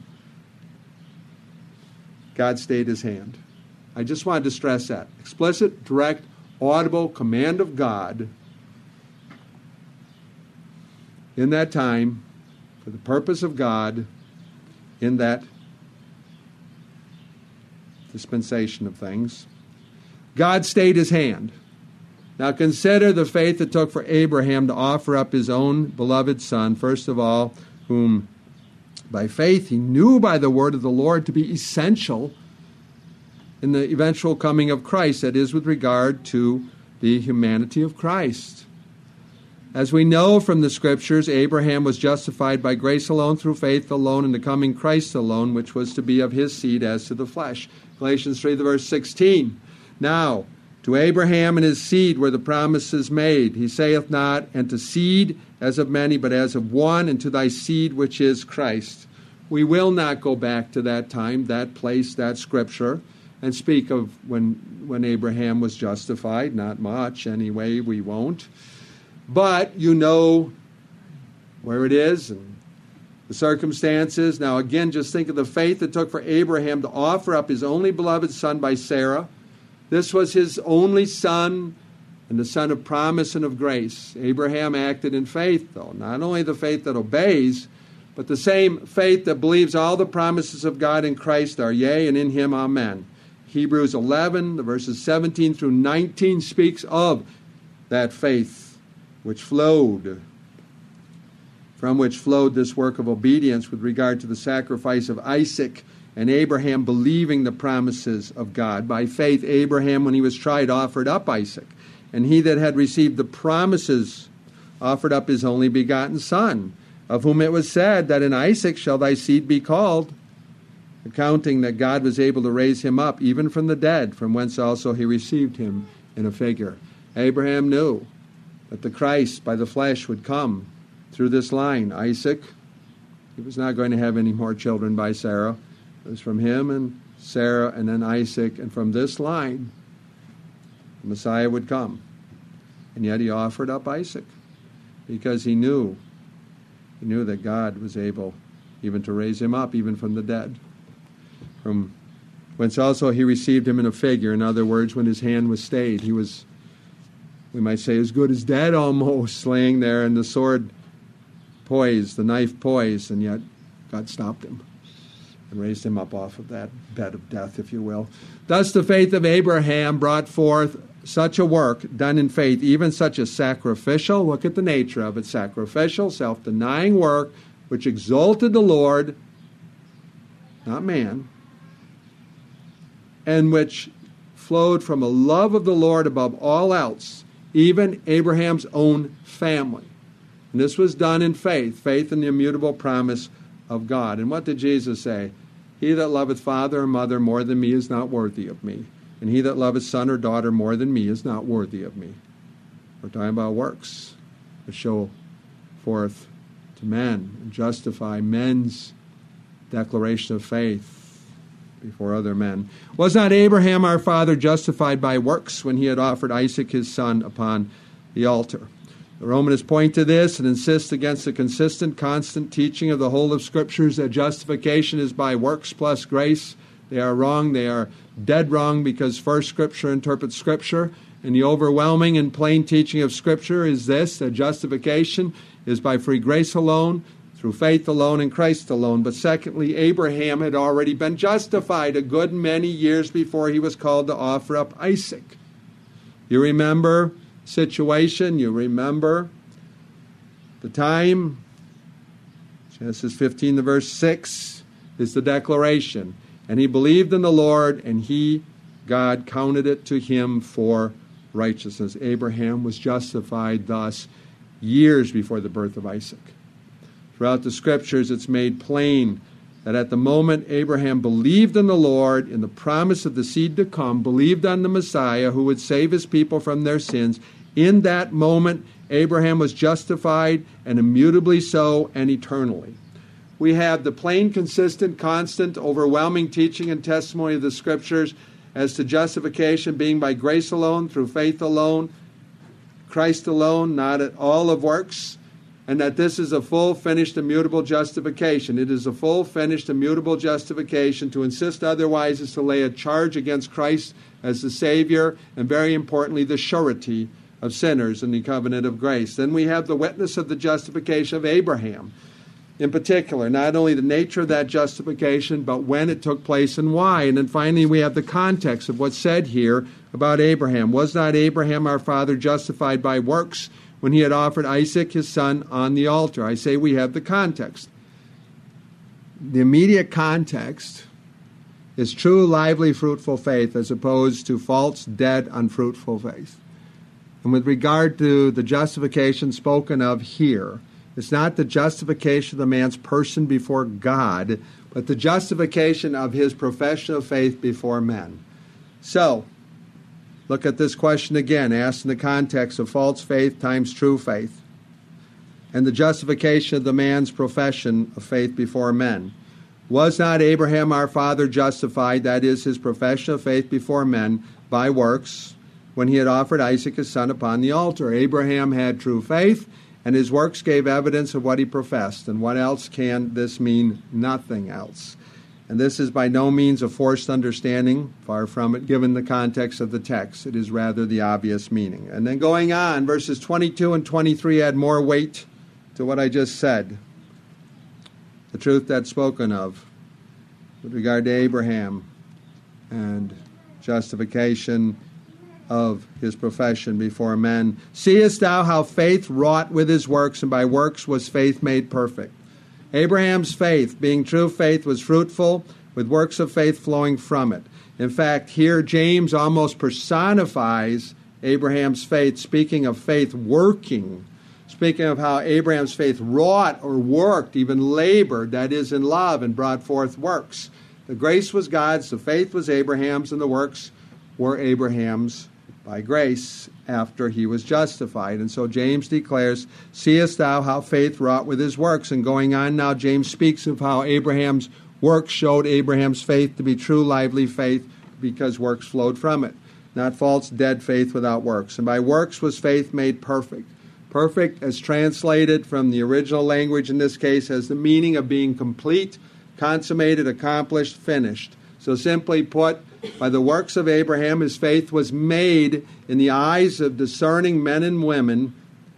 God stayed his hand. I just wanted to stress that. Explicit, direct, audible command of God in that time for the purpose of God in that dispensation of things. God stayed his hand. Now consider the faith it took for Abraham to offer up his own beloved son, first of all, whom By faith, he knew by the word of the Lord to be essential in the eventual coming of Christ, that is, with regard to the humanity of Christ. As we know from the Scriptures, Abraham was justified by grace alone, through faith alone, in the coming Christ alone, which was to be of his seed as to the flesh. Galatians three, the verse sixteen. Now, to Abraham and his seed were the promises made. He saith not, and to seed as of many, but as of one, and to thy seed which is Christ. We will not go back to that time, that place, that Scripture, and speak of when, when Abraham was justified. Not much, anyway, we won't. But you know where it is and the circumstances. Now again, just think of the faith it took for Abraham to offer up his only beloved son by Sarah. This was his only son and the son of promise and of grace. Abraham acted in faith, though. Not only the faith that obeys, but the same faith that believes all the promises of God in Christ are yea, and in him amen. Hebrews eleven, the verses seventeen through nineteen, speaks of that faith which flowed, from which flowed this work of obedience with regard to the sacrifice of Isaac, and Abraham believing the promises of God. By faith, Abraham, when he was tried, offered up Isaac. And he that had received the promises offered up his only begotten son, of whom it was said that in Isaac shall thy seed be called, accounting that God was able to raise him up even from the dead, from whence also he received him in a figure. Abraham knew that the Christ by the flesh would come through this line. Isaac, he was not going to have any more children by Sarah. It was from him and Sarah and then Isaac, and from this line the Messiah would come. And yet he offered up Isaac because he knew, he knew that God was able even to raise him up, even from the dead. From whence also he received him in a figure. In other words, when his hand was stayed, he was, we might say, as good as dead almost, laying there, and the sword poised, the knife poised, and yet God stopped him and raised him up off of that bed of death, if you will. Thus the faith of Abraham brought forth such a work done in faith, even such a sacrificial, look at the nature of it, sacrificial, self-denying work, which exalted the Lord, not man, and which flowed from a love of the Lord above all else, even Abraham's own family. And this was done in faith, faith in the immutable promise of God. And what did Jesus say? He that loveth father or mother more than me is not worthy of me. And he that loveth son or daughter more than me is not worthy of me. We're talking about works that show forth to men and justify men's declaration of faith before other men. Was not Abraham our father justified by works when he had offered Isaac his son upon the altar? The Romans point to this and insist against the consistent, constant teaching of the whole of Scriptures that justification is by works plus grace. They are wrong. They are dead wrong, because first Scripture interprets Scripture, and the overwhelming and plain teaching of Scripture is this, that justification is by free grace alone, through faith alone, in Christ alone. But secondly, Abraham had already been justified a good many years before he was called to offer up Isaac. You remember situation, you remember the time. Genesis fifteen, the verse six is the declaration. And he believed in the Lord, and he, God, counted it to him for righteousness. Abraham was justified thus years before the birth of Isaac. Throughout the Scriptures, it's made plain that at the moment Abraham believed in the Lord, in the promise of the seed to come, believed on the Messiah who would save his people from their sins, in that moment Abraham was justified, and immutably so, and eternally. We have the plain, consistent, constant, overwhelming teaching and testimony of the Scriptures as to justification being by grace alone, through faith alone, Christ alone, not at all of works, and that this is a full, finished, immutable justification. It is a full, finished, immutable justification. To insist otherwise is to lay a charge against Christ as the Savior, and very importantly, the surety of sinners in the covenant of grace. Then we have the witness of the justification of Abraham. In particular, not only the nature of that justification, but when it took place and why. And then finally, we have the context of what's said here about Abraham. Was not Abraham our father justified by works when he had offered Isaac his son on the altar? I say we have the context. the immediate context is true, lively, fruitful faith as opposed to false, dead, unfruitful faith. And with regard to the justification spoken of here, it's not the justification of the man's person before God, but the justification of his profession of faith before men. So, look at this question again, asked in the context of false faith times true faith, and the justification of the man's profession of faith before men. Was not Abraham our father justified, that is, his profession of faith before men, by works, when he had offered Isaac his son upon the altar? Abraham had true faith, and his works gave evidence of what he professed. And what else can this mean? Nothing else. And this is by no means a forced understanding, far from it, given the context of the text. It is rather the obvious meaning. And then going on, verses twenty-two and twenty-three add more weight to what I just said. The truth that's spoken of with regard to Abraham and justification of his profession before men. Seest thou how faith wrought with his works, and by works was faith made perfect? Abraham's faith, being true faith, was fruitful, with works of faith flowing from it. In fact, here James almost personifies Abraham's faith, speaking of faith working, speaking of how Abraham's faith wrought or worked, even labored, that is, in love, and brought forth works. The grace was God's, the faith was Abraham's, and the works were Abraham's by grace after he was justified. And so James declares, seest thou how faith wrought with his works? And going on now, James speaks of how Abraham's works showed Abraham's faith to be true, lively faith, because works flowed from it, not false, dead faith without works. And by works was faith made perfect. Perfect, as translated from the original language in this case, has the meaning of being complete, consummated, accomplished, finished. So simply put, by the works of Abraham, his faith was made in the eyes of discerning men and women,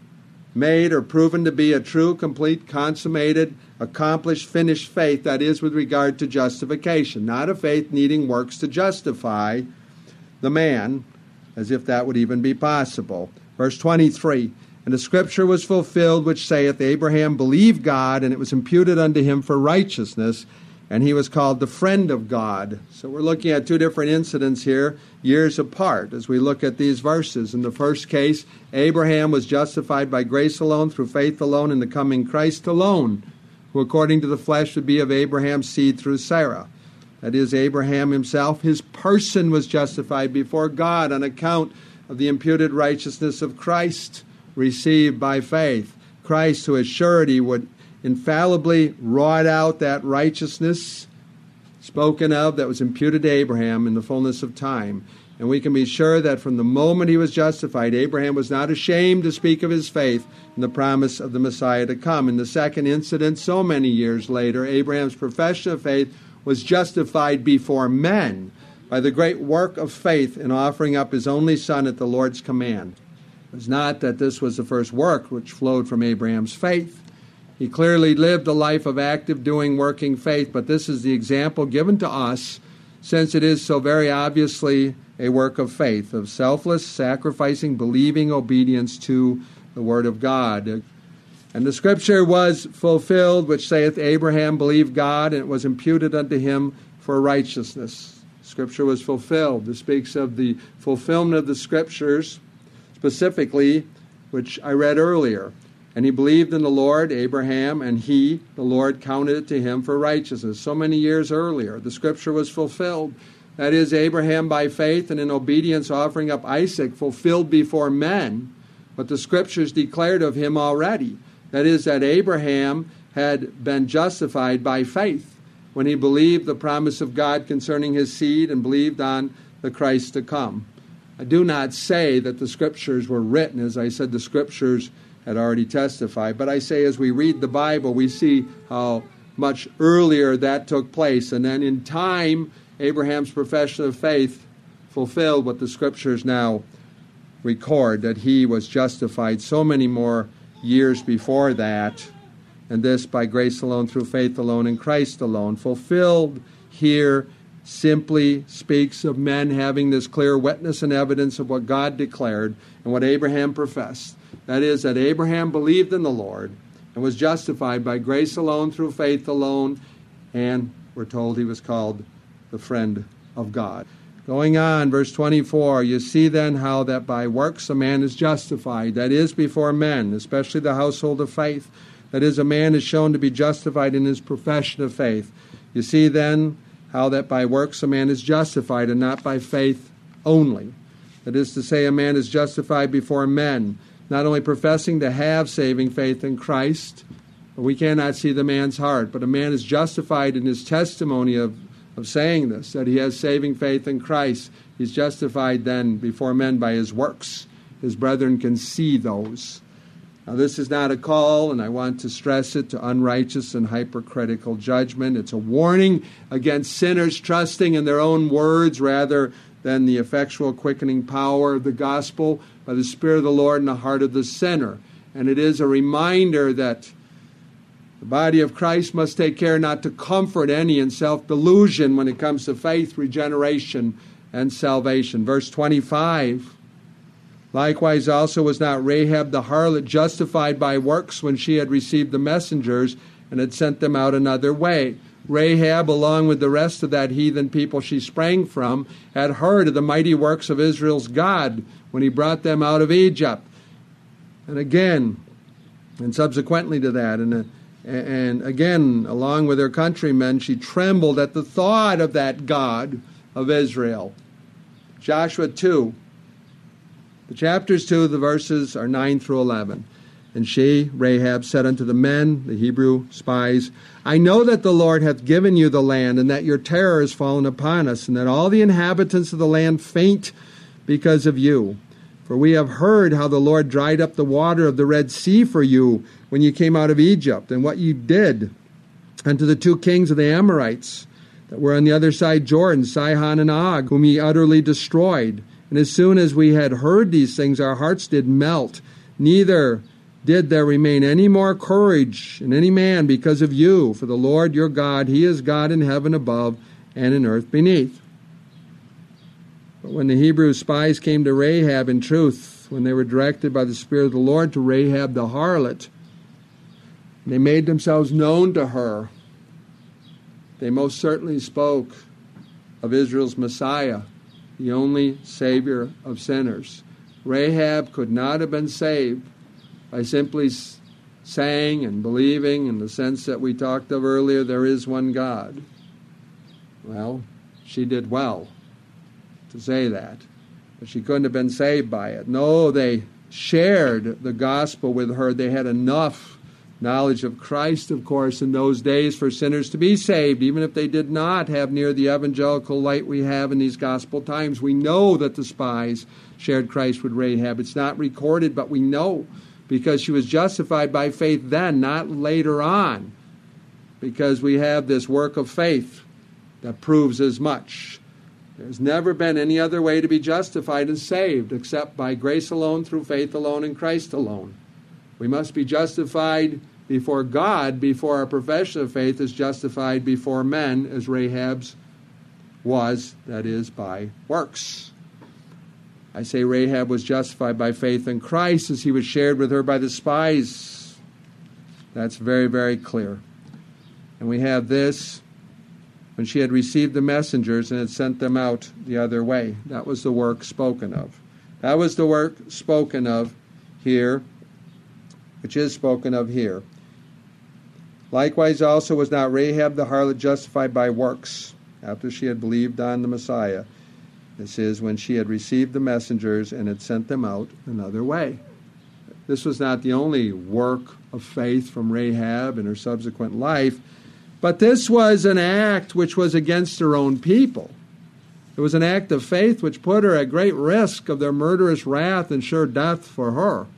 made or proven to be a true, complete, consummated, accomplished, finished faith, that is, with regard to justification, not a faith needing works to justify the man, as if that would even be possible. Verse twenty-three, and the scripture was fulfilled, which saith, Abraham believed God, and it was imputed unto him for righteousness, and he was called the friend of God. So we're looking at two different incidents here, years apart, as we look at these verses. In the first case, Abraham was justified by grace alone, through faith alone, in the coming Christ alone, who according to the flesh would be of Abraham's seed through Sarah. That is, Abraham himself, his person was justified before God on account of the imputed righteousness of Christ received by faith. Christ, who as surety would infallibly wrought out that righteousness spoken of that was imputed to Abraham in the fullness of time. And we can be sure that from the moment he was justified, Abraham was not ashamed to speak of his faith in the promise of the Messiah to come. In the second incident, so many years later, Abraham's profession of faith was justified before men by the great work of faith in offering up his only son at the Lord's command. It was not that this was the first work which flowed from Abraham's faith. He clearly lived a life of active, doing, working faith, but this is the example given to us, since it is so very obviously a work of faith, of selfless, sacrificing, believing obedience to the Word of God. And the scripture was fulfilled, which saith, Abraham believed God, and it was imputed unto him for righteousness. Scripture was fulfilled. This speaks of the fulfillment of the scriptures, specifically, which I read earlier. And he believed in the Lord, Abraham, and he, the Lord, counted it to him for righteousness. So many years earlier, the scripture was fulfilled. That is, Abraham by faith and in obedience offering up Isaac, fulfilled before men what the scriptures declared of him already. That is, that Abraham had been justified by faith when he believed the promise of God concerning his seed and believed on the Christ to come. I do not say that the scriptures were written. As I said, the scriptures had already testified. But I say as we read the Bible, we see how much earlier that took place. And then in time, Abraham's profession of faith fulfilled what the scriptures now record, that he was justified so many more years before that, and this by grace alone, through faith alone, in Christ alone. Fulfilled here simply speaks of men having this clear witness and evidence of what God declared and what Abraham professed. That is, that Abraham believed in the Lord and was justified by grace alone, through faith alone, And we're told he was called the friend of God. Going on, verse twenty-four, you see then how that by works a man is justified, that is, before men, especially the household of faith. That is, a man is shown to be justified in his profession of faith. You see then how that by works a man is justified, and not by faith only. That is to say, a man is justified before men, not only professing to have saving faith in Christ, but we cannot see the man's heart, but a man is justified in his testimony of, of saying this, that he has saving faith in Christ. He's justified then before men by his works. His brethren can see those. Now, this is not a call, and I want to stress it, to unrighteous and hypercritical judgment. It's a warning against sinners trusting in their own words rather than the effectual quickening power of the gospel by the Spirit of the Lord in the heart of the sinner. And it is a reminder that the body of Christ must take care not to comfort any in self-delusion when it comes to faith, regeneration, and salvation. Verse twenty-five, likewise also was not Rahab the harlot justified by works when she had received the messengers and had sent them out another way. Rahab, along with the rest of that heathen people she sprang from, had heard of the mighty works of Israel's God when he brought them out of Egypt. And again, and subsequently to that, and, uh, and again, along with her countrymen, she trembled at the thought of that God of Israel. Joshua two. The chapters two, the verses are nine through eleven. And she, Rahab, said unto the men, the Hebrew spies, I know that the Lord hath given you the land, and that your terror is fallen upon us, and that all the inhabitants of the land faint because of you. For we have heard how the Lord dried up the water of the Red Sea for you when you came out of Egypt, and what you did unto the two kings of the Amorites that were on the other side Jordan, Sihon and Og, whom ye utterly destroyed. And as soon as we had heard these things, our hearts did melt. Neither did there remain any more courage in any man because of you. For the Lord your God, he is God in heaven above and in earth beneath. But when the Hebrew spies came to Rahab, in truth, when they were directed by the Spirit of the Lord to Rahab the harlot, they made themselves known to her. They most certainly spoke of Israel's Messiah, the only Savior of sinners. Rahab could not have been saved by simply saying and believing in the sense that we talked of earlier, there is one God. Well, she did well to say that, but she couldn't have been saved by it. No, they shared the gospel with her. They had enough knowledge of Christ, of course, in those days for sinners to be saved, even if they did not have near the evangelical light we have in these gospel times. We know that the spies shared Christ with Rahab. It's not recorded, but we know, because she was justified by faith then, not later on, because we have this work of faith that proves as much. There's never been any other way to be justified and saved except by grace alone, through faith alone, in Christ alone. We must be justified before God, before our profession of faith is justified before men, as Rahab's was, that is, by works. I say Rahab was justified by faith in Christ as he was shared with her by the spies. That's very, very clear. And we have this, when she had received the messengers and had sent them out the other way. That was the work spoken of. That was the work spoken of here, which is spoken of here. Likewise also was not Rahab the harlot justified by works, after she had believed on the Messiah. This is, when she had received the messengers and had sent them out another way. This was not the only work of faith from Rahab in her subsequent life, but this was an act which was against her own people. It was an act of faith which put her at great risk of their murderous wrath and sure death for her.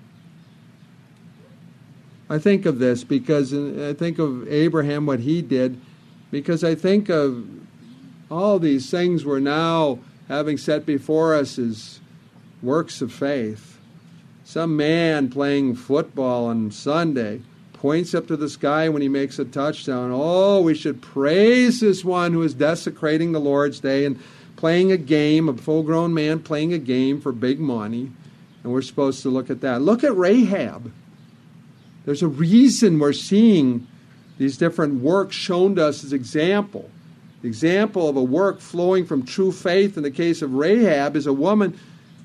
I think of this because I think of Abraham, what he did, because I think of all these things we're now having set before us as works of faith. Some man playing football on Sunday points up to the sky when he makes a touchdown. Oh, we should praise this one who is desecrating the Lord's day and playing a game, a full-grown man playing a game for big money. And we're supposed to look at that. Look at Rahab. There's a reason we're seeing these different works shown to us as example. The example of a work flowing from true faith in the case of Rahab is a woman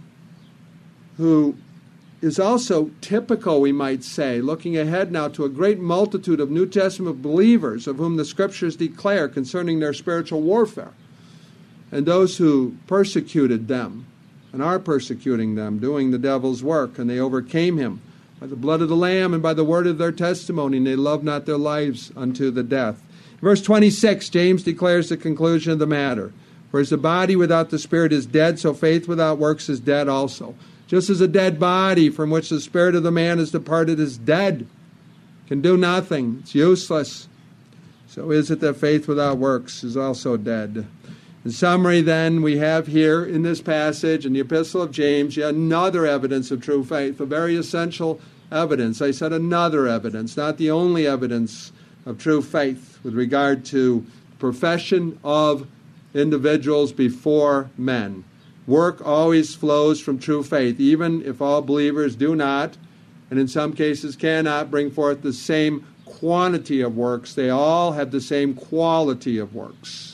who is also typical, we might say, looking ahead now to a great multitude of New Testament believers of whom the Scriptures declare concerning their spiritual warfare, and those who persecuted them and are persecuting them, doing the devil's work, and they overcame him by the blood of the Lamb and by the word of their testimony, and they loved not their lives unto the death. Verse twenty-six, James declares the conclusion of the matter. For as the body without the spirit is dead, so faith without works is dead also. Just as a dead body from which the spirit of the man is departed is dead, can do nothing, it's useless, so is it that faith without works is also dead. In summary, then, we have here in this passage, in the Epistle of James, yet another evidence of true faith, a very essential evidence. I said another evidence, not the only evidence of true faith with regard to profession of individuals before men. Work always flows from true faith, even if all believers do not, and in some cases cannot, bring forth the same quantity of works. They all have the same quality of works.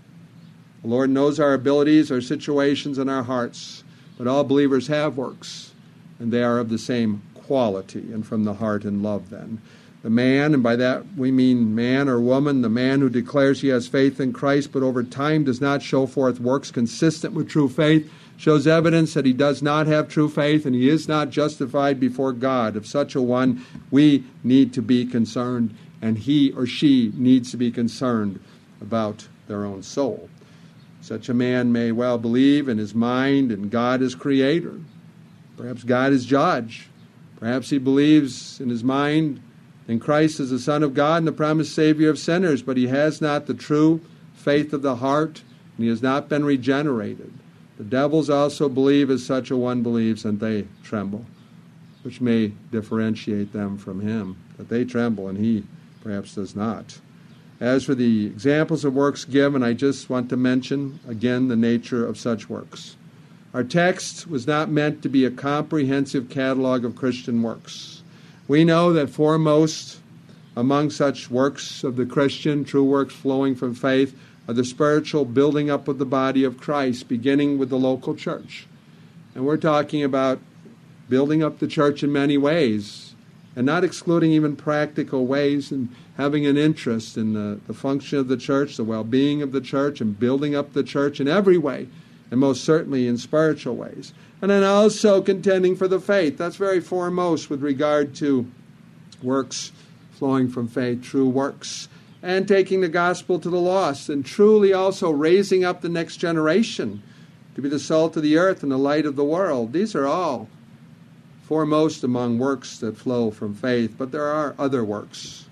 The Lord knows our abilities, our situations, and our hearts, but all believers have works, and they are of the same quality, and from the heart and love then. The man, and by that we mean man or woman, the man who declares he has faith in Christ, but over time does not show forth works consistent with true faith, shows evidence that he does not have true faith, and he is not justified before God. Of such a one, we need to be concerned, and he or she needs to be concerned about their own soul. Such a man may well believe in his mind in God as creator. Perhaps God as judge. Perhaps he believes in his mind in Christ as the Son of God and the promised Savior of sinners, but he has not the true faith of the heart, and he has not been regenerated. The devils also believe as such a one believes, and they tremble, which may differentiate them from him, that they tremble and he perhaps does not. As for the examples of works given, I just want to mention again the nature of such works. Our text was not meant to be a comprehensive catalog of Christian works. We know that foremost among such works of the Christian, true works flowing from faith, are the spiritual building up of the body of Christ, beginning with the local church. And we're talking about building up the church in many ways, and not excluding even practical ways, and having an interest in the, the function of the church, the well-being of the church, and building up the church in every way, and most certainly in spiritual ways. And then also contending for the faith. That's very foremost with regard to works flowing from faith, true works. And taking the gospel to the lost, and truly also raising up the next generation to be the salt of the earth and the light of the world. These are all foremost among works that flow from faith, but there are other works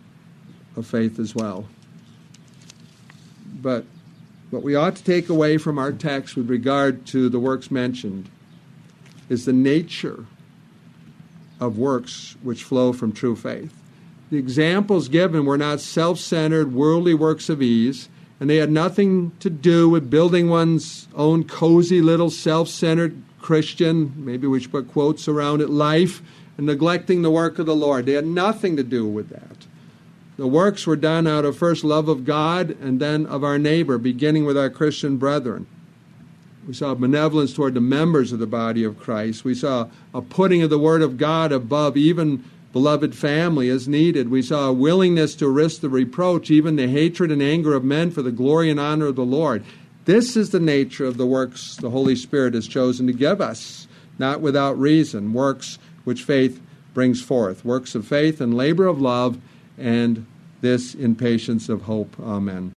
of faith as well. But what we ought to take away from our text with regard to the works mentioned is the nature of works which flow from true faith. The examples given were not self-centered, worldly works of ease, and they had nothing to do with building one's own cozy little self-centered Christian, maybe we should put quotes around it, life, and neglecting the work of the Lord. They had nothing to do with that. The works were done out of first love of God and then of our neighbor, beginning with our Christian brethren. We saw benevolence toward the members of the body of Christ. We saw a putting of the Word of God above even beloved family as needed. We saw a willingness to risk the reproach, even the hatred and anger of men for the glory and honor of the Lord. This is the nature of the works the Holy Spirit has chosen to give us, not without reason, works which faith brings forth, works of faith and labor of love, and this in patience of hope. Amen.